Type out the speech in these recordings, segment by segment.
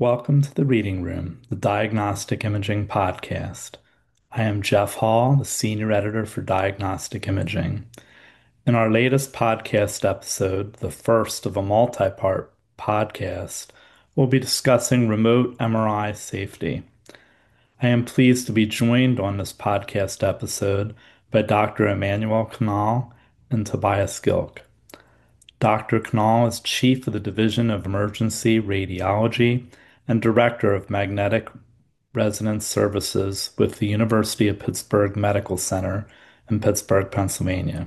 Welcome to the Reading Room, the Diagnostic Imaging Podcast. I am Jeff Hall, the Senior Editor for Diagnostic Imaging. In our latest podcast episode, the first of a multi-part podcast, we'll be discussing remote MRI safety. I am pleased to be joined on this podcast episode by Dr. Emmanuel Canal and Tobias Gilk. Dr. Canal is Chief of the Division of Emergency Radiology and Director of Magnetic Resonance Services with the University of Pittsburgh Medical Center in Pittsburgh, Pennsylvania.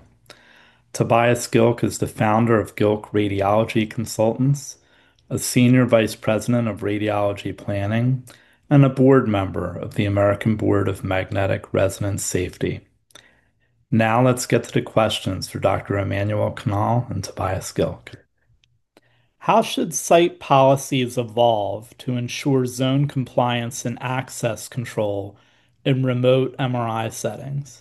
Tobias Gilk is the founder of Gilk Radiology Consultants, a Senior Vice President of Radiology Planning, and a board member of the American Board of Magnetic Resonance Safety. Now let's get to the questions for Dr. Emmanuel Canal and Tobias Gilk. How should site policies evolve to ensure zone compliance and access control in remote MRI settings?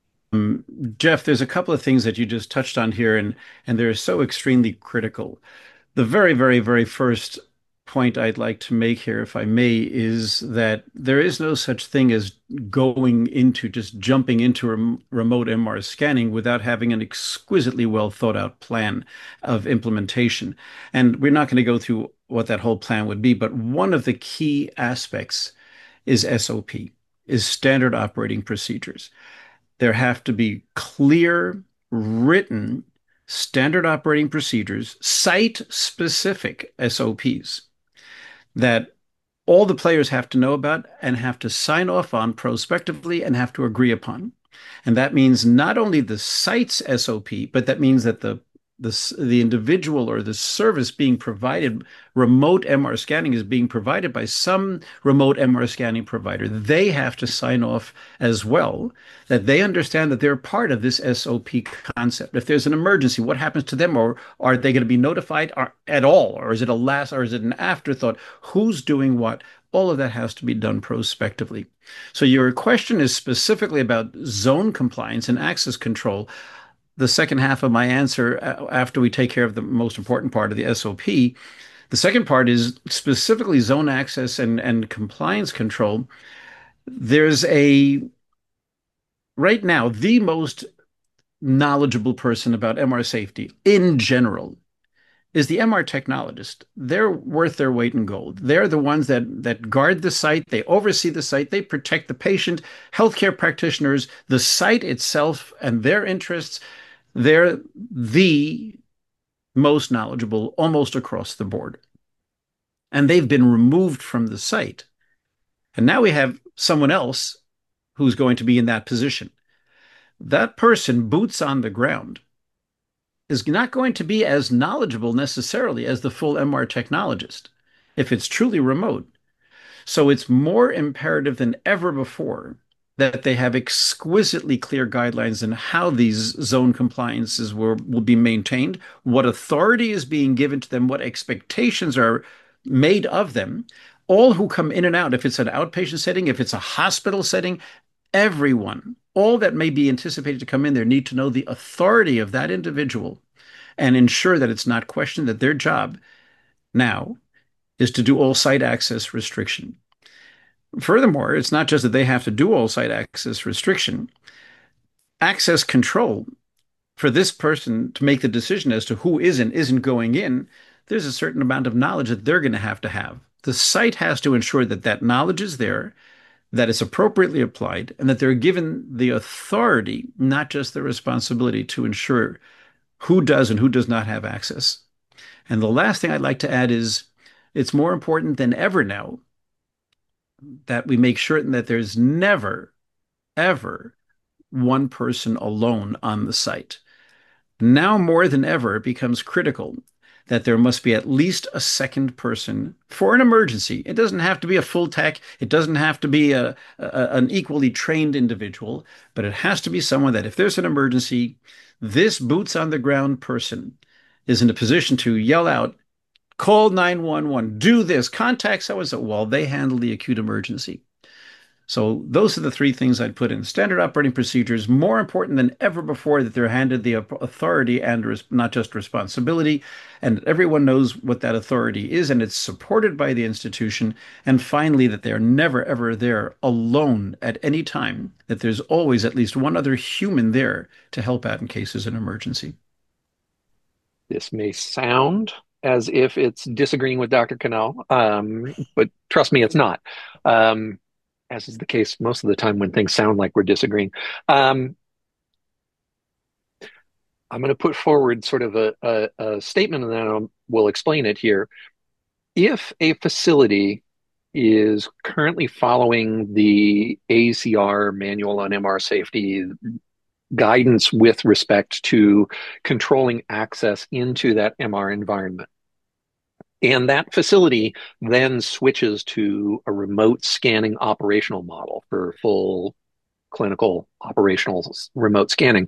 Jeff, there's a couple of things that you just touched on here, and they're so extremely critical. The very, very, very first point I'd like to make here, if I may, is that there is no such thing as going into just jumping into remote MR scanning without having an exquisitely well thought out plan of implementation. And we're not going to go through what that whole plan would be, but one of the key aspects is SOP, is standard operating procedures. There have to be clear, written, standard operating procedures, site-specific SOPs that all the players have to know about and have to sign off on prospectively and have to agree upon. And that means not only the site's SOP, but that means that the individual or the service being provided, remote MR scanning is being provided by some remote MR scanning provider. They have to sign off as well, that they understand that they're part of this SOP concept. If there's an emergency, what happens to them? Or are they going to be notified at all? Or is it or is it an afterthought? Who's doing what? All of that has to be done prospectively. So your question is specifically about zone compliance and access control. The second half of my answer, after we take care of the most important part of the SOP, the second part is specifically zone access and compliance control. There's right now, the most knowledgeable person about MR safety in general is the MR technologist. They're worth their weight in gold. They're the ones that guard the site, they oversee the site, they protect the patient, healthcare practitioners, the site itself, and their interests. They're the most knowledgeable almost across the board. And they've been removed from the site. And now we have someone else who's going to be in that position. That person, boots on the ground, is not going to be as knowledgeable necessarily as the full MR technologist if it's truly remote. So it's more imperative than ever before that they have exquisitely clear guidelines in how these zone compliances will be maintained, what authority is being given to them, what expectations are made of them. All who come in and out, if it's an outpatient setting, if it's a hospital setting, everyone, all that may be anticipated to come in there need to know the authority of that individual and ensure that it's not questioned, that their job now is to do all site access restriction. Furthermore, it's not just that they have to do all site access restriction, access control for this person to make the decision as to who is and isn't going in. There's a certain amount of knowledge that they're going to have. The site has to ensure that that knowledge is there, that it's appropriately applied, and that they're given the authority, not just the responsibility, to ensure who does and who does not have access. And the last thing I'd like to add is it's more important than ever now that we make certain that there's never, ever one person alone on the site. Now more than ever, it becomes critical that there must be at least a second person for an emergency. It doesn't have to be a full tech. It doesn't have to be an equally trained individual, but it has to be someone that if there's an emergency, this boots on the ground person is in a position to yell out, call 911, do this, contact so-and-so while they handle the acute emergency. So those are the three things I'd put in. Standard operating procedures, more important than ever before that they're handed the authority and not just responsibility, and everyone knows what that authority is, and it's supported by the institution. And finally, that they're never, ever there alone at any time, that there's always at least one other human there to help out in cases of emergency. This may sound as if it's disagreeing with Dr. Cannell, but trust me, it's not. Um, as is the case most of the time when things sound like we're disagreeing. Um, I'm going to put forward sort of a statement and then we'll explain it here. If a facility is currently following the ACR manual on MR safety guidance with respect to controlling access into that MR environment, and that facility then switches to a remote scanning operational model for full clinical operational remote scanning.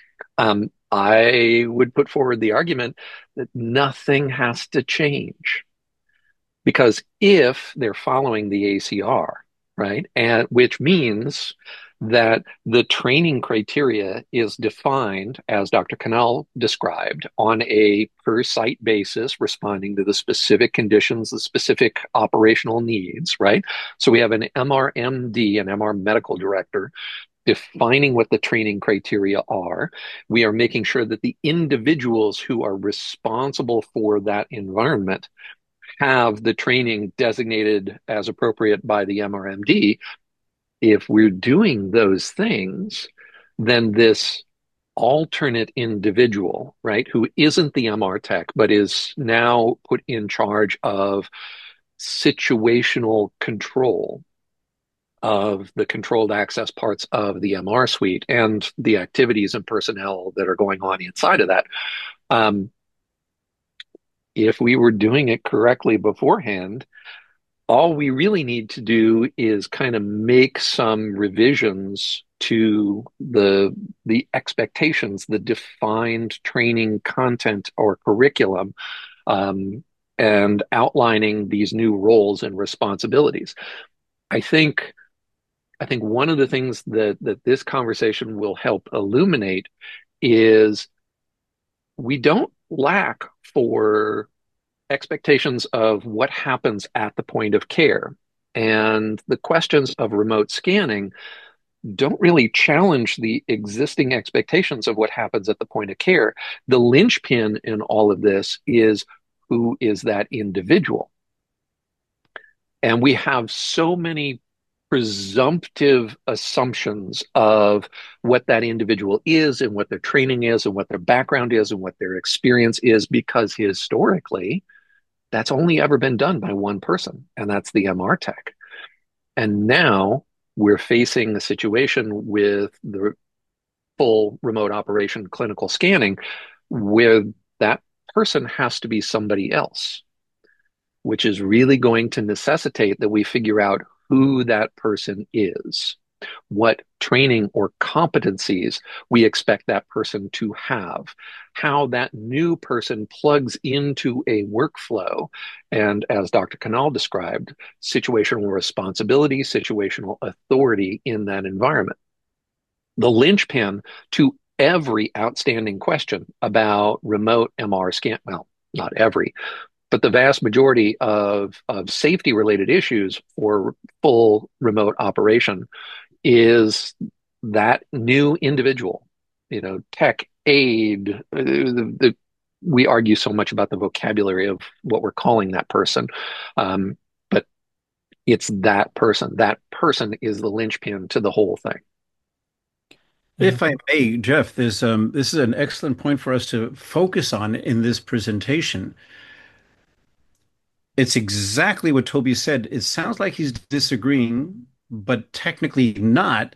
I would put forward the argument that nothing has to change because if they're following the ACR, right, and which means that the training criteria is defined, as Dr. Cannell described, on a per site basis, responding to the specific conditions, the specific operational needs, right? So we have an MRMD, an MR medical director, defining what the training criteria are. We are making sure that the individuals who are responsible for that environment have the training designated as appropriate by the MRMD. If we're doing those things, then this alternate individual, right, who isn't the MR tech, but is now put in charge of situational control of the controlled access parts of the MR suite and the activities and personnel that are going on inside of that. Um, if we were doing it correctly beforehand, all we really need to do is kind of make some revisions to the expectations, the defined training content or curriculum, um, and outlining these new roles and responsibilities. I think I think one of the things that this conversation will help illuminate is we don't lack for expectations of what happens at the point of care. And the questions of remote scanning don't really challenge the existing expectations of what happens at the point of care. The linchpin in all of this is who is that individual? And we have so many presumptive assumptions of what that individual is and what their training is and what their background is and what their experience is, because historically, that's only ever been done by one person, and that's the MR tech. And now we're facing a situation with the full remote operation clinical scanning where that person has to be somebody else, which is really going to necessitate that we figure out who that person is, what training or competencies we expect that person to have, how that new person plugs into a workflow, and as Dr. Cannell described, situational responsibility, situational authority in that environment. The linchpin to every outstanding question about remote MR scan, well, not every, but the vast majority of safety related issues for full remote operation is that new individual, tech aid. We argue so much about the vocabulary of what we're calling that person. But it's that person. That person is the linchpin to the whole thing. Yeah. If I may, Jeff, this is an excellent point for us to focus on in this presentation. It's exactly what Toby said. It sounds like he's disagreeing, but technically not.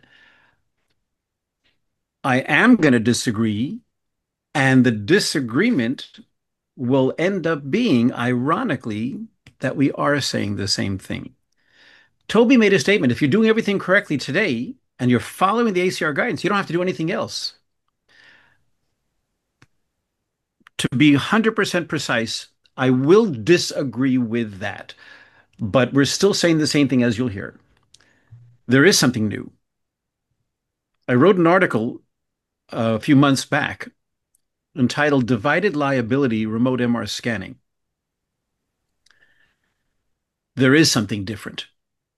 I am going to disagree, and the disagreement will end up being, ironically, that we are saying the same thing. Toby made a statement. If you're doing everything correctly today and you're following the ACR guidance, you don't have to do anything else. To be 100% precise, I will disagree with that, but we're still saying the same thing as you'll hear. There is something new. I wrote an article a few months back entitled Divided Liability Remote MR Scanning. There is something different.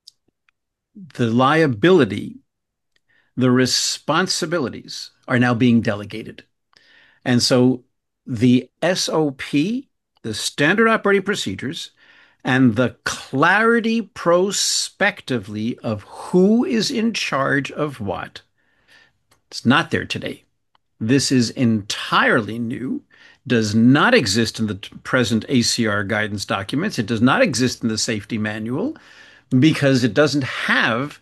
The liability, the responsibilities are now being delegated. And so the SOP, the standard operating procedures, and the clarity prospectively of who is in charge of what, it's not there today. This is entirely new, does not exist in the present ACR guidance documents. It does not exist in the safety manual because it doesn't have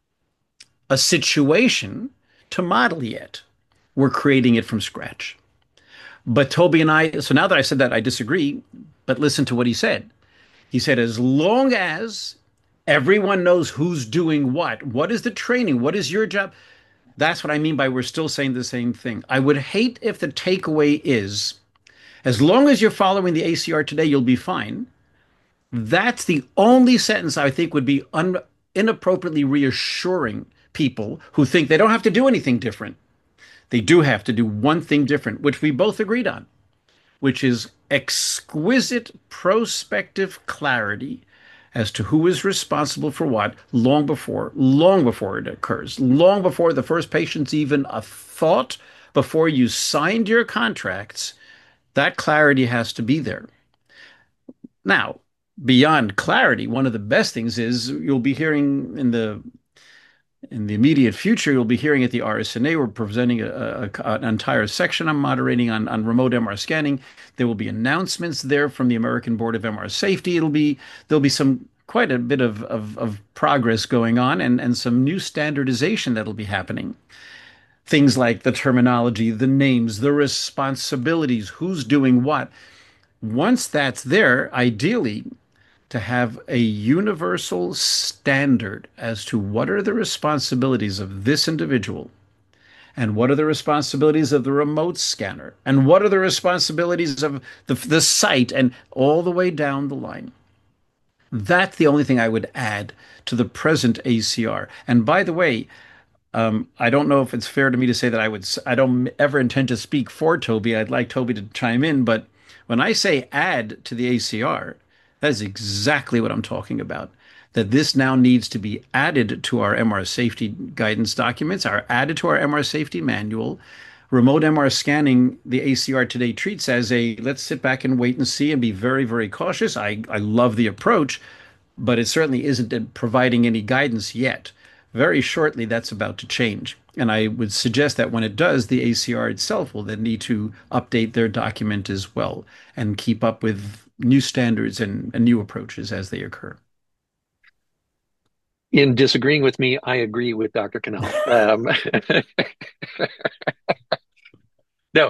a situation to model yet. We're creating it from scratch. But Toby and I, so now that I said that, I disagree, but listen to what he said. He said, as long as everyone knows who's doing what is the training, what is your job? That's what I mean by we're still saying the same thing. I would hate if the takeaway is, as long as you're following the ACR today, you'll be fine. That's the only sentence I think would be inappropriately reassuring people who think they don't have to do anything different. They do have to do one thing different, which we both agreed on, which is exquisite prospective clarity as to who is responsible for what long before it occurs, long before the first patient's even a thought, before you signed your contracts. That clarity has to be there. Now, beyond clarity, one of the best things is you'll be hearing in the immediate future, you'll be hearing at the RSNA, we're presenting an entire section I'm moderating on remote MR scanning. There will be announcements there from the American Board of MR Safety. There'll be some quite a bit of progress going on and some new standardization that'll be happening. Things like the terminology, the names, the responsibilities, who's doing what. Once that's there, ideally, to have a universal standard as to what are the responsibilities of this individual and what are the responsibilities of the remote scanner and what are the responsibilities of the site and all the way down the line. That's the only thing I would add to the present ACR. And by the way, I don't know if it's fair to me to say that I don't ever intend to speak for Toby. I'd like Toby to chime in, but when I say add to the ACR, that is exactly what I'm talking about. That this now needs to be added to our MR safety guidance documents, are added to our MR safety manual. Remote MR scanning, the ACR today treats as a let's sit back and wait and see and be very, very cautious. I love the approach, but it certainly isn't providing any guidance yet. Very shortly, that's about to change. And I would suggest that when it does, the ACR itself will then need to update their document as well and keep up with new standards and new approaches as they occur. In disagreeing with me, I agree with Dr. Kanal. No,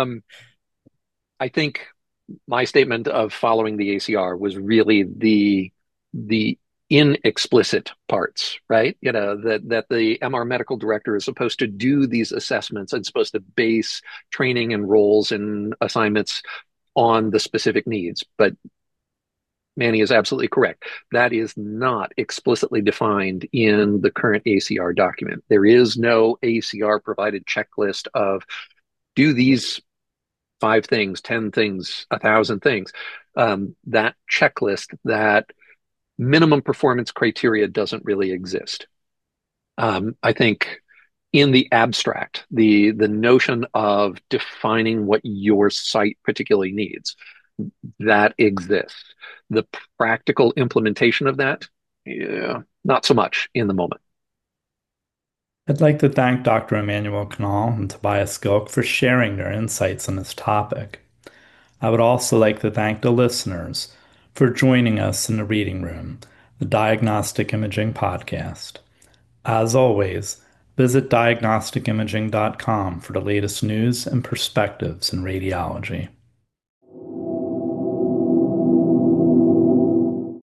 I think my statement of following the ACR was really the inexplicit parts, right? You know, that the MR medical director is supposed to do these assessments and supposed to base training and roles and assignments on the specific needs. But Manny is absolutely correct. That is not explicitly defined in the current ACR document. There is no ACR provided checklist of do these 5 things, 10 things, 1,000 things. That checklist, that minimum performance criteria doesn't really exist. I think in the abstract, the notion of defining what your site particularly needs, that exists. The practical implementation of that, yeah, not so much in the moment. I'd like to thank Dr. Emmanuel Knall and Tobias Gilk for sharing their insights on this topic. I would also like to thank the listeners for joining us in the reading room, the Diagnostic Imaging Podcast. As always, visit diagnosticimaging.com for the latest news and perspectives in radiology.